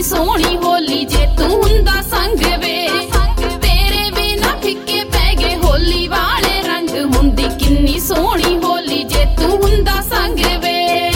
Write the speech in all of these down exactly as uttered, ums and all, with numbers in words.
सोहनी होली जे तू हुंदा संग वे तेरे बिना फिक्के पै गए होली वाले रंग हुंदी किन्नी सोहनी होली जे तू हुंदा संग वे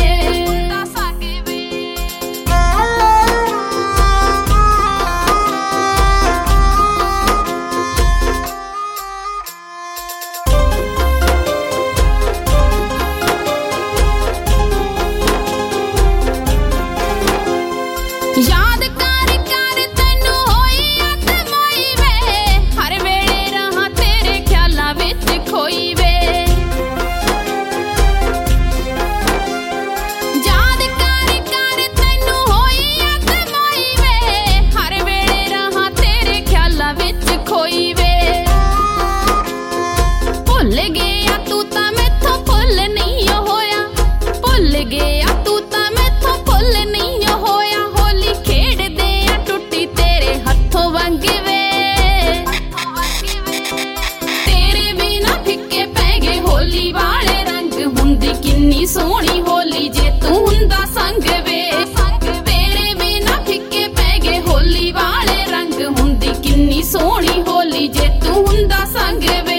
याद कर कर तैनू होई अत मोई वे हर वेले रहा तेरे ख्यालां विच खोई वे याद कर कर तैनू होई अत मोई वे हर वेले रहा तेरे ख्यालां विच खोई वे भुल गया तू तां मैथों भुल नहीं होया भुल गया तू तां मैथों भुल नहीं होया होली वाले रंग हुंदी किन्नी सोहनी होली जे तू हुंदा संग वे तेरे बिना फिक्के पै गए होली वाले रंग हुंदी किन्नी सोहनी होली जे तू हुंदा संग वे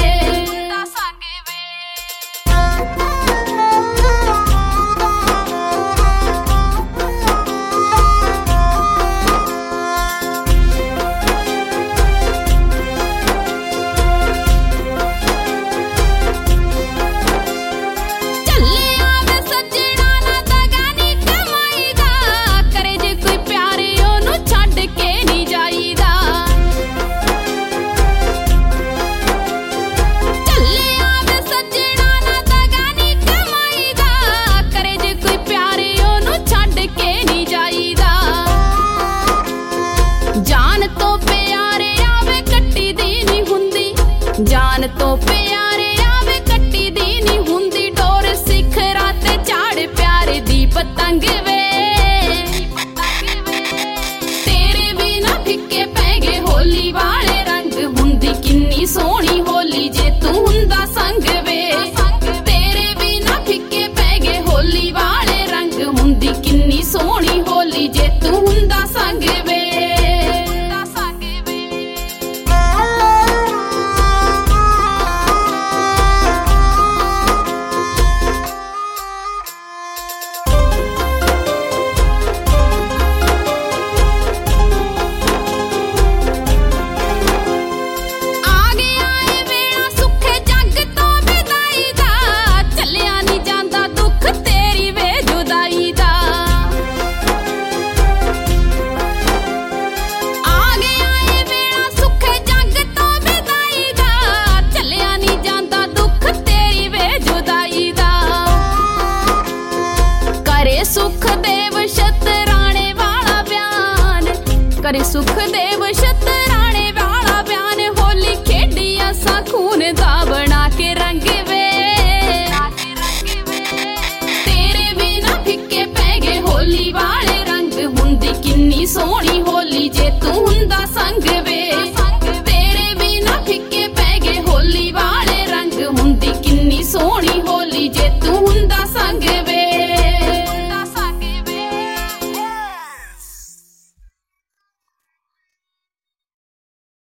जान तो प्यारे आवे कट्टी दी नी हुंदी डोर सिखरा ते झाड़ प्यारे दी पतंग वे तेरे बिना फिक्के पै गए होली वाले रंग हुंदी किन्नी सोहनी होली जे तू हुंदा संग वे तेरे बिना फिक्के पै गए होली वाले रंग हुंदी किन्नी सोहनी होली जे तू हुंदा संग वे सुखदेव शतराणे वाला बयान करे सुखदेव शतराणे वाला बयान होली खेडी असां खून दा बना के रंग वे